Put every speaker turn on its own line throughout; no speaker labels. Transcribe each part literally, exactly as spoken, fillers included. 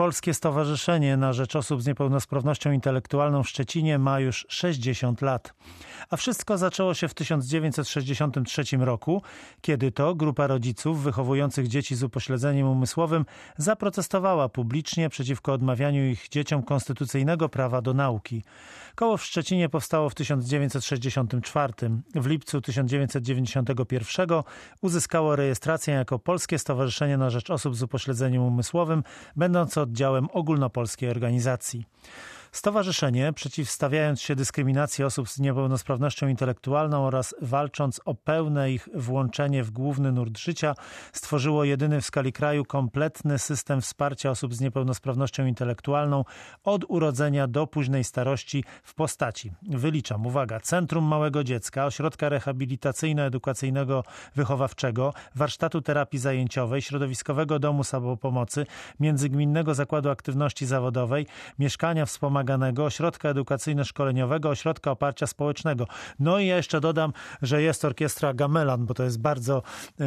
Polskie Stowarzyszenie na Rzecz Osób z Niepełnosprawnością Intelektualną w Szczecinie ma już sześćdziesiąt lat. A wszystko zaczęło się w tysiąc dziewięćset sześćdziesiątym trzecim roku, kiedy to grupa rodziców wychowujących dzieci z upośledzeniem umysłowym zaprotestowała publicznie przeciwko odmawianiu ich dzieciom konstytucyjnego prawa do nauki. Koło w Szczecinie powstało w tysiąc dziewięćset sześćdziesiątym czwartym. W lipcu tysiąc dziewięćset dziewięćdziesiątego pierwszego uzyskało rejestrację jako Polskie Stowarzyszenie na Rzecz Osób z Upośledzeniem Umysłowym, będące oddziałem ogólnopolskiej organizacji. Stowarzyszenie, przeciwstawiając się dyskryminacji osób z niepełnosprawnością intelektualną oraz walcząc o pełne ich włączenie w główny nurt życia, stworzyło jedyny w skali kraju kompletny system wsparcia osób z niepełnosprawnością intelektualną od urodzenia do późnej starości w postaci, wyliczam, uwaga, Centrum Małego Dziecka, Ośrodka Rehabilitacyjno-Edukacyjnego Wychowawczego, Warsztatu Terapii Zajęciowej, Środowiskowego Domu Samopomocy, Międzygminnego Zakładu Aktywności Zawodowej, Mieszkania Wspomaganego, Ośrodka Edukacyjno-Szkoleniowego, Ośrodka Oparcia Społecznego. No i ja jeszcze dodam, że jest orkiestra Gamelan, bo to jest bardzo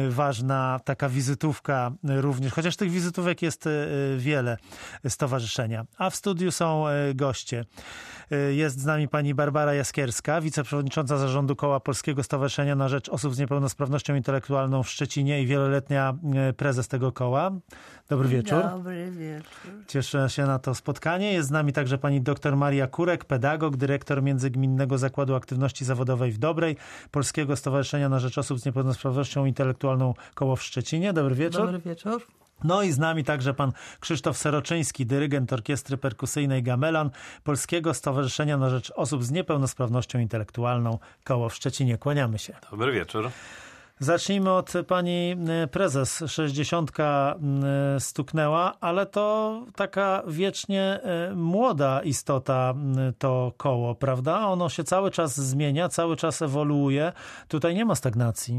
ważna taka wizytówka również, chociaż tych wizytówek jest wiele stowarzyszenia. A w studiu są goście. Jest z nami pani Barbara Jaskierska, wiceprzewodnicząca Zarządu Koła Polskiego Stowarzyszenia na Rzecz Osób z Niepełnosprawnością Intelektualną w Szczecinie i wieloletnia prezes tego koła. Dobry wieczór.
Dobry wieczór.
Cieszę się na to spotkanie. Jest z nami także pani dr Maria Kurek, pedagog, dyrektor Międzygminnego Zakładu Aktywności Zawodowej w Dobrej, Polskiego Stowarzyszenia na Rzecz Osób z Niepełnosprawnością Intelektualną Koło w Szczecinie. Dobry wieczór.
Dobry wieczór.
No i z nami także pan Krzysztof Seroczyński, dyrygent Orkiestry Perkusyjnej Gamelan, Polskiego Stowarzyszenia na Rzecz Osób z Niepełnosprawnością Intelektualną Koło w Szczecinie. Kłaniamy się.
Dobry wieczór.
Zacznijmy od pani prezes. Sześćdziesiątka stuknęła, ale to taka wiecznie młoda istota to koło, prawda? Ono się cały czas zmienia, cały czas ewoluuje. Tutaj nie ma stagnacji.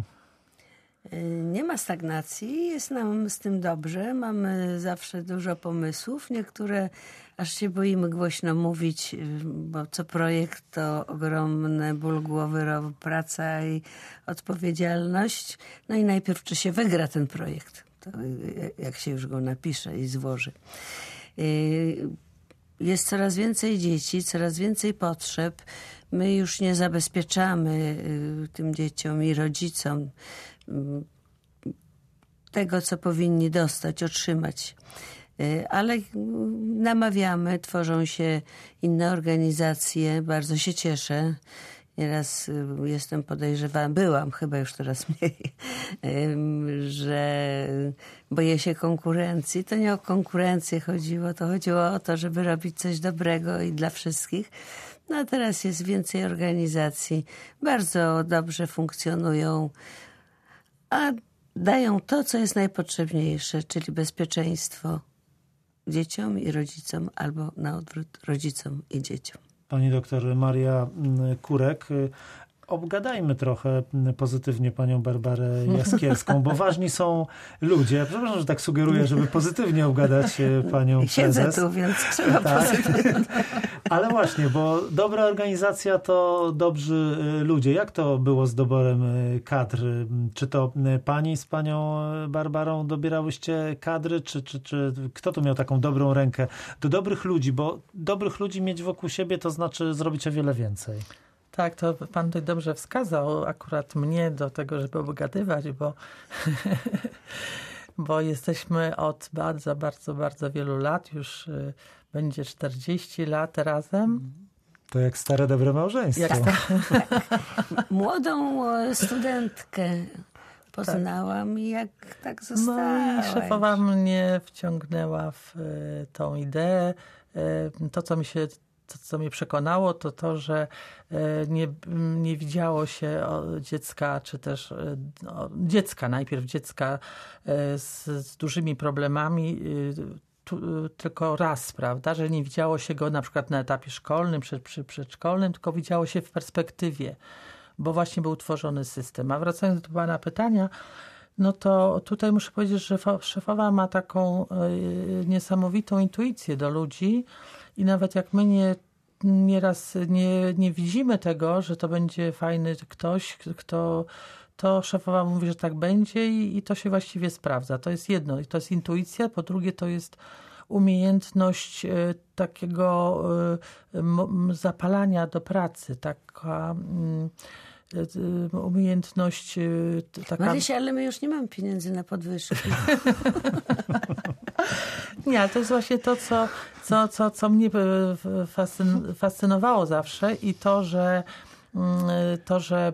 Nie ma stagnacji, jest nam z tym dobrze, mamy zawsze dużo pomysłów, niektóre aż się boimy głośno mówić, bo co projekt to ogromny ból głowy, praca i odpowiedzialność. No i najpierw czy się wygra ten projekt, to jak się już go napisze i złoży. Jest coraz więcej dzieci, coraz więcej potrzeb. My już nie zabezpieczamy tym dzieciom i rodzicom tego, co powinni dostać, otrzymać. Ale namawiamy, tworzą się inne organizacje. Bardzo się cieszę. Nieraz jestem podejrzewana, byłam chyba już teraz mniej, że boję się konkurencji. To nie o konkurencję chodziło, to chodziło o to, żeby robić coś dobrego i dla wszystkich. No a teraz jest więcej organizacji. Bardzo dobrze funkcjonują, a dają to, co jest najpotrzebniejsze, czyli bezpieczeństwo dzieciom i rodzicom, albo na odwrót rodzicom i dzieciom.
Pani doktor Maria Kurek. Obgadajmy trochę pozytywnie panią Barbarę Jaskierską, bo ważni są ludzie. Przepraszam, że tak sugeruję, żeby pozytywnie obgadać panią prezes.
Siedzę tu, więc trzeba
tak.
pozytywnie.
Ale właśnie, bo dobra organizacja to dobrzy ludzie. Jak to było z doborem kadr? Czy to pani z panią Barbarą dobierałyście kadry, czy, czy, czy kto tu miał taką dobrą rękę do dobrych ludzi? Bo dobrych ludzi mieć wokół siebie to znaczy zrobić o wiele więcej.
Tak, to pan tutaj dobrze wskazał akurat mnie do tego, żeby obgadywać, bo, bo jesteśmy od bardzo, bardzo, bardzo wielu lat, już będzie czterdzieści lat razem.
To jak stare, dobre małżeństwo. Jak sta-
Młodą studentkę poznałam tak. i jak tak zostałaś.
No i szefowa mnie wciągnęła w tą ideę. To, co mi się To, co mnie przekonało, to to, że nie, nie widziało się dziecka, czy też no, dziecka, najpierw dziecka z, z dużymi problemami, tu, tylko raz, prawda, że nie widziało się go na przykład na etapie szkolnym, przed, przy przedszkolnym, tylko widziało się w perspektywie, bo właśnie był tworzony system. A wracając do pana pytania, no to tutaj muszę powiedzieć, że szefowa ma taką niesamowitą intuicję do ludzi i nawet jak my nie, nieraz nie, nie widzimy tego, że to będzie fajny ktoś, kto, to szefowa mówi, że tak będzie i, i to się właściwie sprawdza. To jest jedno, to jest intuicja, po drugie to jest umiejętność y, takiego y, m, zapalania do pracy, taka y, y, umiejętność y, taka...
Marysia, ale my już nie mamy pieniędzy na podwyżki.
Nie, ale to jest właśnie to, co, co, co, co mnie fascyn, fascynowało zawsze i to, że to, że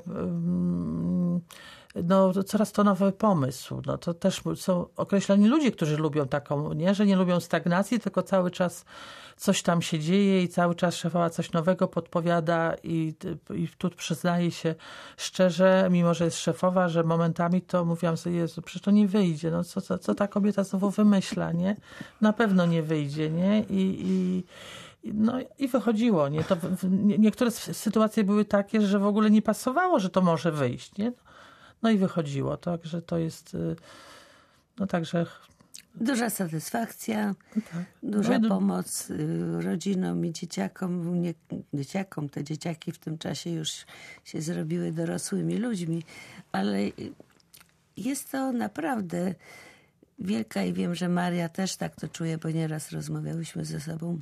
no, coraz to nowy pomysł. No, to też są określeni ludzie, którzy lubią taką, nie, że nie lubią stagnacji, tylko cały czas coś tam się dzieje i cały czas szefowa coś nowego podpowiada i, i tu przyznaję się szczerze, mimo że jest szefowa, że momentami to mówiłam sobie, Jezu, przecież to nie wyjdzie. No, co, co, co ta kobieta znowu wymyśla, nie? Na pewno nie wyjdzie, nie? I, i No i wychodziło. Nie? To, niektóre sytuacje były takie, że w ogóle nie pasowało, że to może wyjść. Nie? No i wychodziło. Także to jest... No także...
Duża satysfakcja,
tak.
duża
No,
pomoc rodzinom i dzieciakom. Nie, dzieciakom, te dzieciaki w tym czasie już się zrobiły dorosłymi ludźmi, ale jest to naprawdę wielka i wiem, że Maria też tak to czuje, bo nieraz rozmawiałyśmy ze sobą,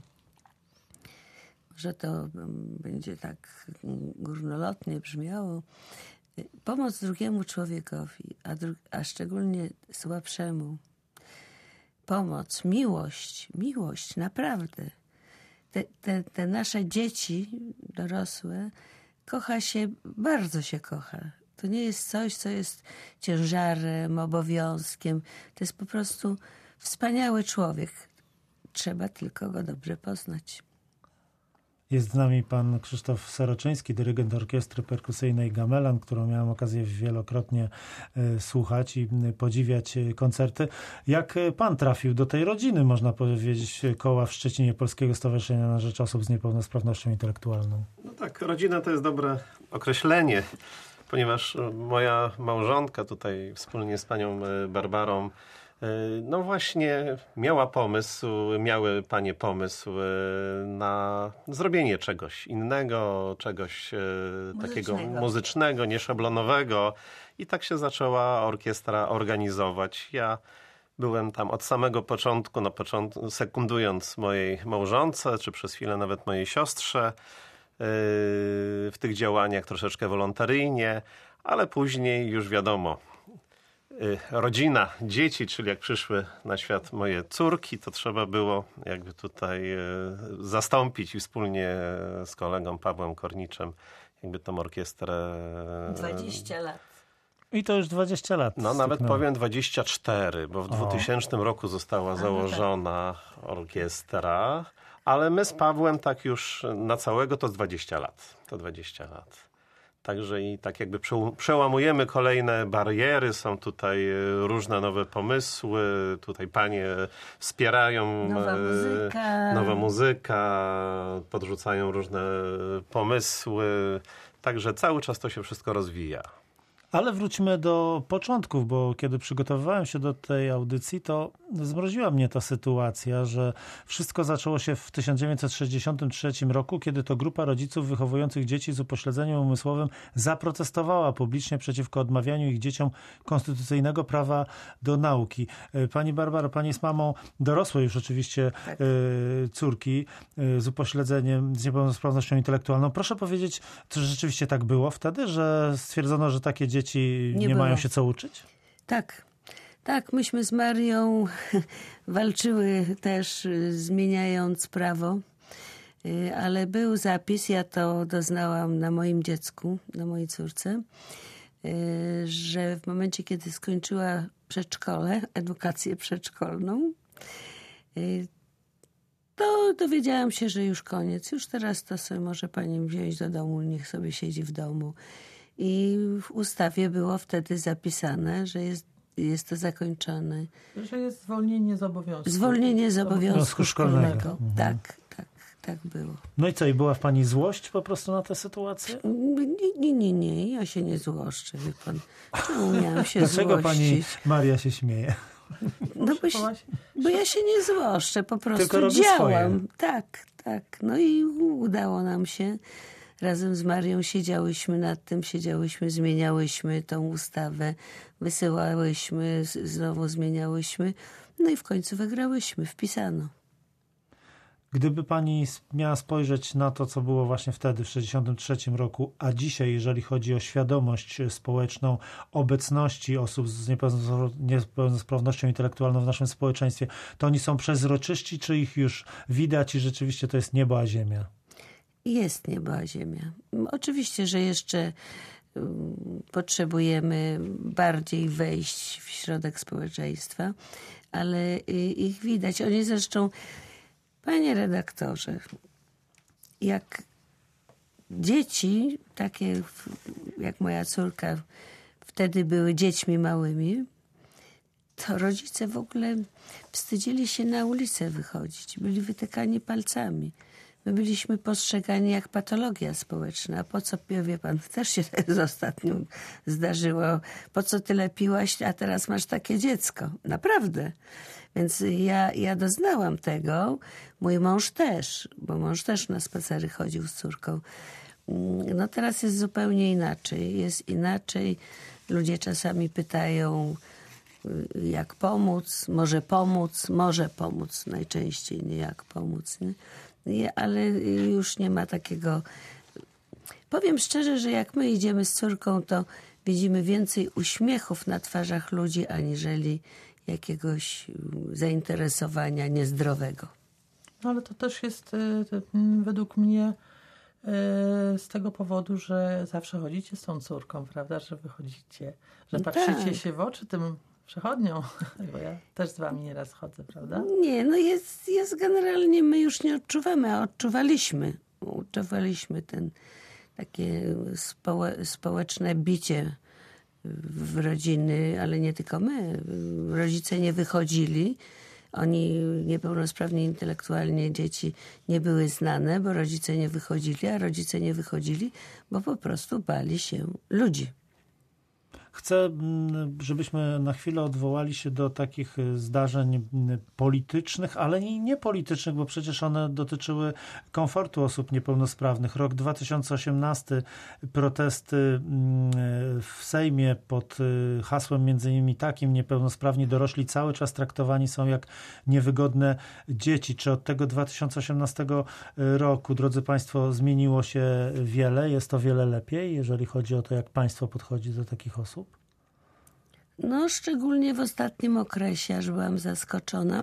że to będzie tak górnolotnie brzmiało. Pomoc drugiemu człowiekowi, a, dru- a szczególnie słabszemu. Pomoc, miłość, miłość, naprawdę. Te, te, te nasze dzieci dorosłe kocha się, bardzo się kocha. To nie jest coś, co jest ciężarem, obowiązkiem. To jest po prostu wspaniały człowiek. Trzeba tylko go dobrze poznać.
Jest z nami pan Krzysztof Soroczyński, dyrygent orkiestry perkusyjnej Gamelan, którą miałem okazję wielokrotnie y, słuchać i y, podziwiać y, koncerty. Jak y, pan trafił do tej rodziny, można powiedzieć, koła w Szczecinie Polskiego Stowarzyszenia na Rzecz Osób z Niepełnosprawnością Intelektualną?
No tak, rodzina to jest dobre określenie, ponieważ moja małżonka tutaj wspólnie z panią Barbarą no właśnie miała pomysł, miały panie pomysł na zrobienie czegoś innego, czegoś muzycznego. takiego muzycznego, nieszablonowego i tak się zaczęła orkiestra organizować. Ja byłem tam od samego początku, na początku sekundując mojej małżonce, czy przez chwilę nawet mojej siostrze w tych działaniach troszeczkę wolontaryjnie, ale później już wiadomo, rodzina, dzieci, czyli jak przyszły na świat moje córki, to trzeba było jakby tutaj zastąpić i wspólnie z kolegą Pawłem Korniczem jakby tą orkiestrę...
dwadzieścia lat.
I to już dwadzieścia lat.
No nawet
stuknęło.
powiem dwadzieścia cztery, bo w
O.
dwutysięcznym roku została
A,
założona orkiestra, ale my z Pawłem tak już na całego to z dwadzieścia lat. To dwadzieścia lat. Także i tak jakby przełamujemy kolejne bariery, są tutaj różne nowe pomysły, tutaj panie wspierają
Nowa muzyka.
nowa muzyka, podrzucają różne pomysły, także cały czas to się wszystko rozwija.
Ale wróćmy do początków, bo kiedy przygotowywałem się do tej audycji, to zmroziła mnie ta sytuacja, że wszystko zaczęło się w tysiąc dziewięćset sześćdziesiątym trzecim roku, kiedy to grupa rodziców wychowujących dzieci z upośledzeniem umysłowym zaprotestowała publicznie przeciwko odmawianiu ich dzieciom konstytucyjnego prawa do nauki. Pani Barbara, pani jest mamą dorosłej już oczywiście tak. córki z upośledzeniem, z niepełnosprawnością intelektualną. Proszę powiedzieć, czy rzeczywiście tak było wtedy, że stwierdzono, że takie dzieci Dzieci nie, nie mają się co uczyć?
Tak. Tak, myśmy z Marią walczyły też, zmieniając prawo, ale był zapis, ja to doznałam na moim dziecku, na mojej córce, że w momencie, kiedy skończyła przedszkole, edukację przedszkolną, to dowiedziałam się, że już koniec. Już teraz to sobie może pani wziąć do domu, niech sobie siedzi w domu. I w ustawie było wtedy zapisane, że jest, jest to zakończone.
Że jest zwolnienie z obowiązku.
Zwolnienie z obowiązku szkolnego.
szkolnego. Mhm.
Tak, tak, tak było.
No i co, i była w pani złość po prostu na tę sytuację?
Nie, nie, nie, nie. Ja się nie złoszczę, wie pan. Czemu miałam się
Dlaczego
złościć?
pani Maria się śmieje?
No bo, się, bo ja się nie złoszczę, po prostu
Tylko robi
działam.
swoje.
Tak, tak. No i udało nam się. Razem z Marią siedziałyśmy nad tym, siedziałyśmy, zmieniałyśmy tą ustawę, wysyłałyśmy, znowu zmieniałyśmy, no i w końcu wygrałyśmy, wpisano.
Gdyby pani miała spojrzeć na to, co było właśnie wtedy, w sześćdziesiątym trzecim roku, a dzisiaj, jeżeli chodzi o świadomość społeczną obecności osób z niepełnosprawnością intelektualną w naszym społeczeństwie, to oni są przezroczyści, czy ich już widać i rzeczywiście to jest niebo a ziemia?
Jest niebo a ziemia. Oczywiście, że jeszcze potrzebujemy bardziej wejść w środek społeczeństwa, ale ich widać. Oni zresztą, panie redaktorze, jak dzieci, takie jak moja córka, wtedy były dziećmi małymi, to rodzice w ogóle wstydzili się na ulicę wychodzić. Byli wytykani palcami. My byliśmy postrzegani jak patologia społeczna. A po co, wie pan, też się z ostatnio zdarzyło, po co tyle piłaś, a teraz masz takie dziecko. Naprawdę. Więc ja, ja doznałam tego. Mój mąż też, bo mąż też na spacery chodził z córką. No teraz jest zupełnie inaczej. Jest inaczej. Ludzie czasami pytają, jak pomóc, może pomóc, może pomóc najczęściej, nie jak pomóc, nie? Ale już nie ma takiego... Powiem szczerze, że jak my idziemy z córką, to widzimy więcej uśmiechów na twarzach ludzi, aniżeli jakiegoś zainteresowania niezdrowego.
No ale to też jest według mnie z tego powodu, że zawsze chodzicie z tą córką, prawda? Że wychodzicie, że
No
patrzycie
tak.
się w oczy tym przechodniom, bo ja też z wami nieraz chodzę, prawda?
Nie, no jest, jest generalnie, my już nie odczuwamy, a odczuwaliśmy. Odczuwaliśmy ten takie społe, społeczne bicie w rodziny, ale nie tylko my. Rodzice nie wychodzili. Oni niepełnosprawni intelektualnie dzieci nie były znane, bo rodzice nie wychodzili, a rodzice nie wychodzili, bo po prostu bali się ludzi.
Chcę, żebyśmy na chwilę odwołali się do takich zdarzeń politycznych, ale i niepolitycznych, bo przecież one dotyczyły komfortu osób niepełnosprawnych. Rok dwa tysiące osiemnasty, protesty w Sejmie pod hasłem między innymi takim: niepełnosprawni dorośli cały czas traktowani są jak niewygodne dzieci. Czy od tego dwa tysiące osiemnastego roku, drodzy państwo, zmieniło się wiele? Jest to wiele lepiej, jeżeli chodzi o to, jak państwo podchodzi do takich osób?
No, szczególnie w ostatnim okresie, aż byłam zaskoczona.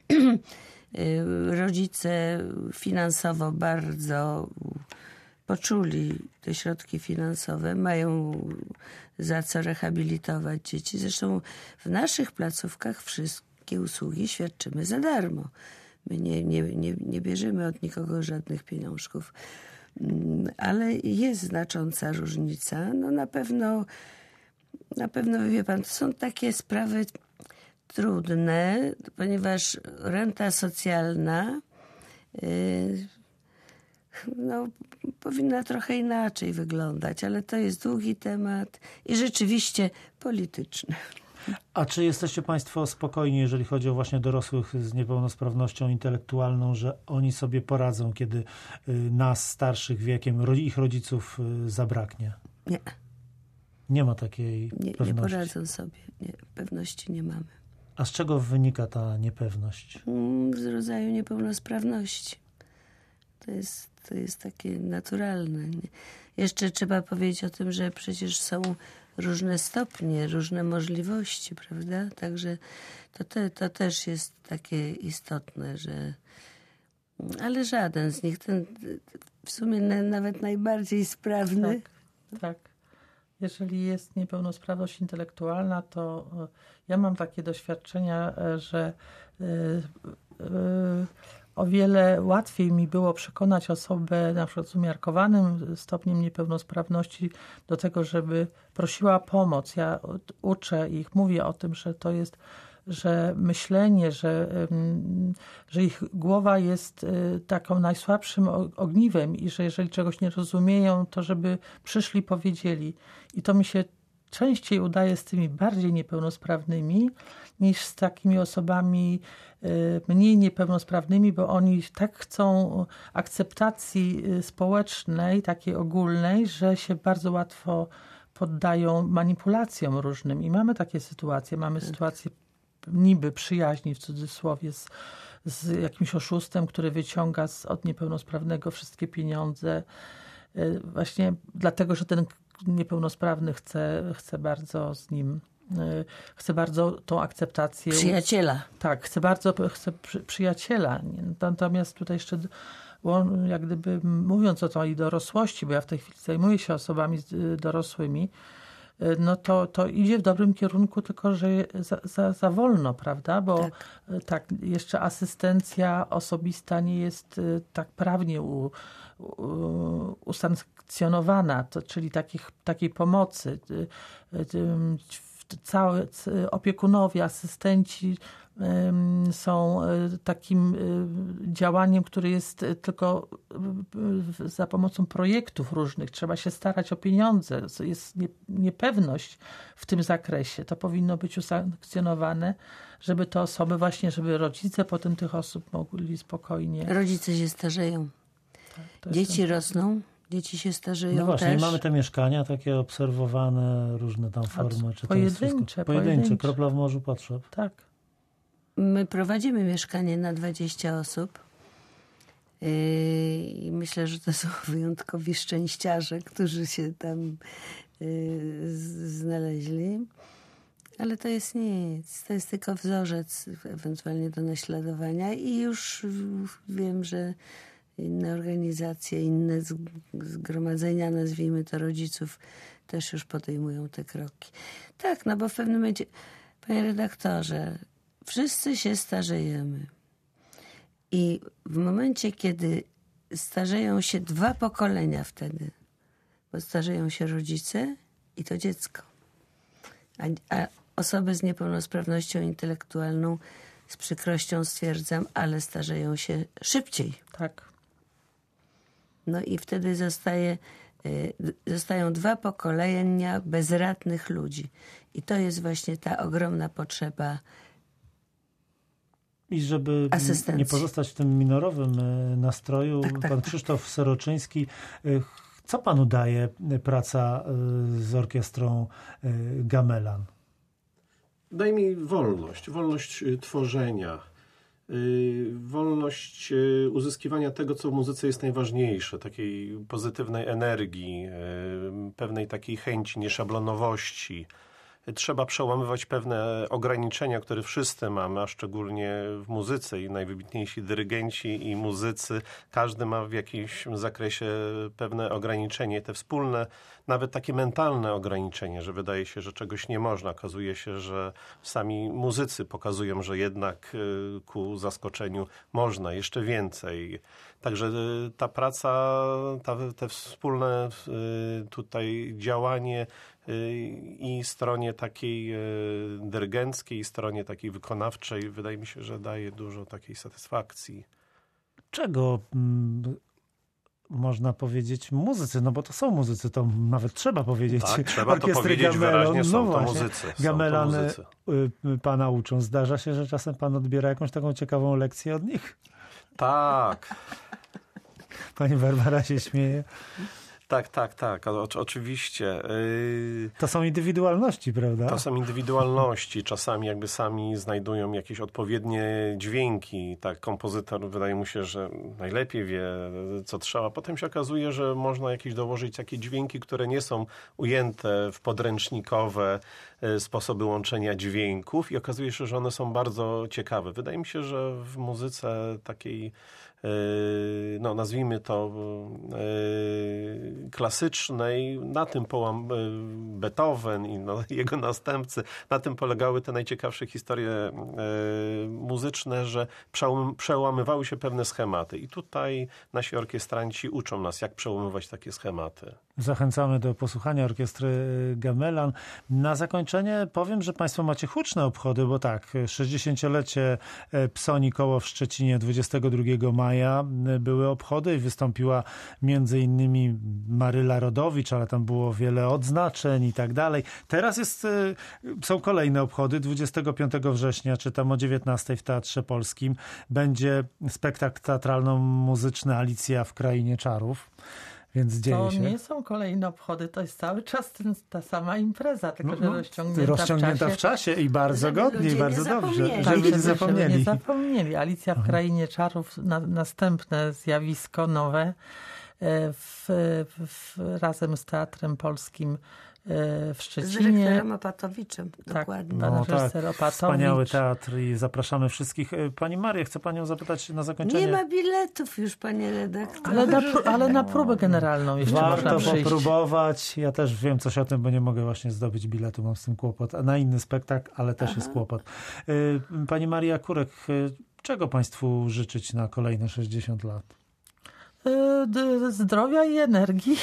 Rodzice finansowo bardzo poczuli te środki finansowe, mają za co rehabilitować dzieci. Zresztą w naszych placówkach wszystkie usługi świadczymy za darmo. My nie, nie, nie, nie bierzemy od nikogo żadnych pieniążków. Ale jest znacząca różnica. No na pewno Na pewno, wie pan, to są takie sprawy trudne, ponieważ renta socjalna yy, no, powinna trochę inaczej wyglądać, ale to jest długi temat i rzeczywiście polityczny.
A czy jesteście państwo spokojni, jeżeli chodzi o właśnie dorosłych z niepełnosprawnością intelektualną, że oni sobie poradzą, kiedy nas, starszych wiekiem, ich rodziców zabraknie?
Nie.
Nie ma takiej
nie,
pewności.
Nie poradzą sobie. Nie, pewności nie mamy.
A z czego wynika ta niepewność?
Z rodzaju niepełnosprawności. To jest, to jest takie naturalne. Nie? Jeszcze trzeba powiedzieć o tym, że przecież są różne stopnie, różne możliwości, prawda? Także to, te, to też jest takie istotne, że... Ale żaden z nich, ten w sumie nawet najbardziej sprawny...
Tak, tak. Jeżeli jest niepełnosprawność intelektualna, to ja mam takie doświadczenia, że o wiele łatwiej mi było przekonać osobę na przykład z umiarkowanym stopniem niepełnosprawności do tego, żeby prosiła o pomoc. Ja uczę ich, mówię o tym, że to jest, że myślenie, że, że ich głowa jest taką najsłabszym ogniwem i że jeżeli czegoś nie rozumieją, to żeby przyszli, powiedzieli. I to mi się częściej udaje z tymi bardziej niepełnosprawnymi niż z takimi osobami mniej niepełnosprawnymi, bo oni tak chcą akceptacji społecznej, takiej ogólnej, że się bardzo łatwo poddają manipulacjom różnym. I mamy takie sytuacje. Mamy sytuacje niby przyjaźni, w cudzysłowie, z, z jakimś oszustem, który wyciąga z, od niepełnosprawnego wszystkie pieniądze. Właśnie dlatego, że ten niepełnosprawny chce, chce bardzo z nim, chce bardzo tą akceptację.
Przyjaciela.
Tak, chce bardzo chce przy, przyjaciela. Natomiast tutaj jeszcze jak gdyby mówiąc o tej dorosłości, bo ja w tej chwili zajmuję się osobami dorosłymi, no to, to idzie w dobrym kierunku, tylko że za, za, za wolno, prawda? Bo tak. tak, jeszcze asystencja osobista nie jest tak prawnie u, u, usankcjonowana, to, czyli takich, takiej pomocy. Całe opiekunowie, asystenci są takim działaniem, które jest tylko za pomocą projektów różnych. Trzeba się starać o pieniądze. Jest niepewność w tym zakresie. To powinno być usankcjonowane, żeby te osoby właśnie, żeby rodzice potem tych osób mogli spokojnie...
Rodzice się starzeją. Tak, dzieci jest... rosną. Dzieci się starzeją
No właśnie,
też.
mamy te mieszkania takie obserwowane, różne tam formy. Czy
pojedyncze,
to jest
pojedyncze.
Pojedyncze, kropla w morzu potrzeb.
Tak.
My prowadzimy mieszkanie na dwadzieścia osób i myślę, że to są wyjątkowi szczęściarze, którzy się tam znaleźli. Ale to jest nic. To jest tylko wzorzec ewentualnie do naśladowania i już wiem, że inne organizacje, inne zgromadzenia, nazwijmy to rodziców, też już podejmują te kroki. Tak, no bo w pewnym momencie, panie redaktorze, wszyscy się starzejemy. I w momencie, kiedy starzeją się dwa pokolenia wtedy, bo starzeją się rodzice i to dziecko. A, a osoby z niepełnosprawnością intelektualną, z przykrością stwierdzam, ale starzeją się szybciej.
Tak.
No i wtedy zostaje, zostają dwa pokolenia bezradnych ludzi. I to jest właśnie ta ogromna potrzeba
I żeby
asystencji.
Nie pozostać w tym minorowym nastroju,
tak, tak,
pan
tak.
Krzysztof Seroczyński, co panu daje praca z orkiestrą Gamelan?
Daje mi wolność, wolność tworzenia, wolność uzyskiwania tego, co w muzyce jest najważniejsze, takiej pozytywnej energii, pewnej takiej chęci, nieszablonowości. Trzeba przełamywać pewne ograniczenia, które wszyscy mamy, a szczególnie w muzyce i najwybitniejsi dyrygenci i muzycy. Każdy ma w jakimś zakresie pewne ograniczenie, te wspólne, nawet takie mentalne ograniczenie, że wydaje się, że czegoś nie można. Okazuje się, że sami muzycy pokazują, że jednak ku zaskoczeniu można jeszcze więcej. Także ta praca, ta, te wspólne tutaj działanie i stronie takiej dyrygenckiej, i stronie takiej wykonawczej, wydaje mi się, że daje dużo takiej satysfakcji.
Czego mm, można powiedzieć muzycy? No bo to są muzycy, to nawet trzeba powiedzieć.
Tak, trzeba to powiedzieć wyraźnie, są
no
to
właśnie.
muzycy. Są
Gamelan
to muzycy.
Pana uczą. Zdarza się, że czasem pan odbiera jakąś taką ciekawą lekcję od nich?
Tak.
Pani Barbara się śmieje.
Tak, tak, tak. O, oczywiście. Yy,
to są indywidualności, prawda?
To są indywidualności. Czasami jakby sami znajdują jakieś odpowiednie dźwięki. Tak, kompozytor wydaje mu się, że najlepiej wie, co trzeba. Potem się okazuje, że można jakieś dołożyć takie dźwięki, które nie są ujęte w podręcznikowe sposoby łączenia dźwięków i okazuje się, że one są bardzo ciekawe. Wydaje mi się, że w muzyce takiej no nazwijmy to klasycznej, na tym połam Beethoven i no, jego następcy, na tym polegały te najciekawsze historie muzyczne, że przełamywały się pewne schematy i tutaj nasi orkiestranci uczą nas, jak przełamywać takie schematy.
Zachęcamy do posłuchania orkiestry Gamelan. Na zakończenie powiem, że państwo macie huczne obchody, bo tak, sześćdziesięciolecie Psoni Koło w Szczecinie dwudziestego drugiego maja były obchody i wystąpiła między innymi Maryla Rodowicz, ale tam było wiele odznaczeń i tak dalej. Teraz jest, są kolejne obchody. dwudziestego piątego września, czy tam o dziewiętnastej w Teatrze Polskim będzie spektakl teatralno-muzyczny Alicja w Krainie Czarów. Więc dzieje
To
się.
nie są kolejne obchody, to jest cały czas ten, ta sama impreza, tylko
No,
że
no,
rozciągnięta,
rozciągnięta
w czasie.
w czasie i bardzo
Żeby
godnie, i
ludzie
bardzo
nie
dobrze.
zapomnieli.
Żeby
Tak,
nie
żeby- żeby
zapomnieli.
nie zapomnieli. Alicja w Krainie Czarów, na, następne zjawisko nowe e, w, w, razem z Teatrem Polskim e, w
Z
Szczecinie.
dyrektorem Opatowiczem,
Tak,
dokładnie.
pan
No tak,
reżyser Opatowicz.
wspaniały teatr i zapraszamy wszystkich. E, Pani Maria, chcę panią zapytać na zakończenie.
Nie ma biletów już, panie redaktorze.
Ale na, pró- ale na próbę generalną jeszcze
Warto
można przyjść.
popróbować. Ja też wiem coś o tym, bo nie mogę właśnie zdobyć biletu, mam z tym kłopot. A na inny spektakl, ale też jest kłopot. Y, Pani Maria Kurek, y, czego państwu życzyć na kolejne sześćdziesiąt lat?
E, d- Zdrowia i energii.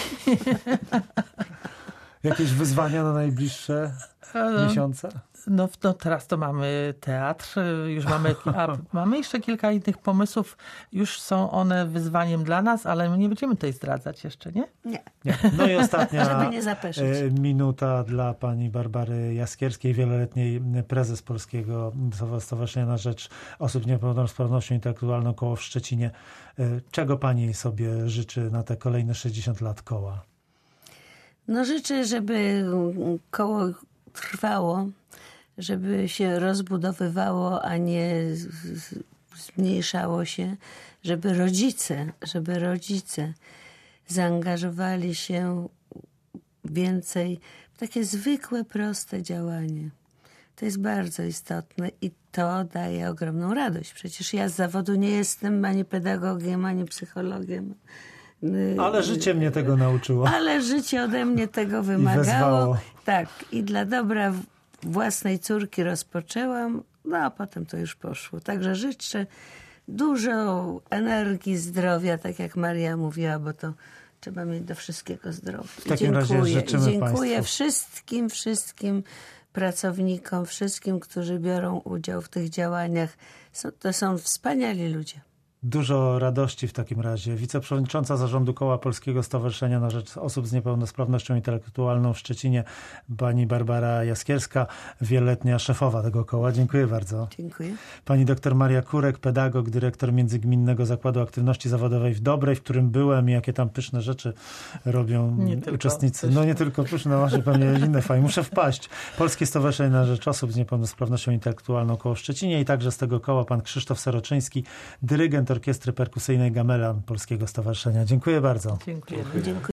Jakieś wyzwania na najbliższe miesiące?
No, no teraz to mamy teatr, już mamy, a mamy jeszcze kilka innych pomysłów. Już są one wyzwaniem dla nas, ale my nie będziemy tutaj zdradzać jeszcze, nie?
Nie,
Nie. No i ostatnia
żeby nie zapeszyć.
e, minuta dla pani Barbary Jaskierskiej, wieloletniej prezes Polskiego Stowarzyszenia na Rzecz Osób z Niepełnosprawnością Intelektualną Koło w Szczecinie. E, Czego pani sobie życzy na te kolejne sześćdziesiąt lat koła?
No życzę, żeby koło trwało, żeby się rozbudowywało, a nie z- z- zmniejszało się, żeby rodzice, żeby rodzice zaangażowali się więcej w takie zwykłe, proste działanie. To jest bardzo istotne i to daje ogromną radość. Przecież ja z zawodu nie jestem ani pedagogiem, ani psychologiem.
Ale życie mnie tego nauczyło.
Ale życie ode mnie tego wymagało.
wezwało.
Tak, i dla dobra w- własnej córki rozpoczęłam, no a potem to już poszło. Także życzę dużo energii, zdrowia, tak jak Maria mówiła, bo to trzeba mieć do wszystkiego zdrowie.
W takim razie życzymy
Dziękuję
państwu.
wszystkim, wszystkim pracownikom, wszystkim, którzy biorą udział w tych działaniach. Są, to są wspaniali ludzie.
Dużo radości w takim razie. Wiceprzewodnicząca Zarządu Koła Polskiego Stowarzyszenia na Rzecz Osób z Niepełnosprawnością Intelektualną w Szczecinie, pani Barbara Jaskierska, wieloletnia szefowa tego koła. Dziękuję bardzo.
Dziękuję.
Pani doktor Maria Kurek, pedagog, dyrektor Międzygminnego Zakładu Aktywności Zawodowej w Dobrej, w którym byłem i jakie tam pyszne rzeczy robią
Nie tylko
uczestnicy.
pyszne.
No nie tylko pyszne, może pewnie inne fajne. Muszę wpaść. Polskie Stowarzyszenie na Rzecz Osób z Niepełnosprawnością Intelektualną Koło w Szczecinie i także z tego koła pan Krzysztof Seroczyński, dyrygent Orkiestry Perkusyjnej Gamelan Polskiego Stowarzyszenia. Dziękuję bardzo.
Dziękuję.
Dziękuję.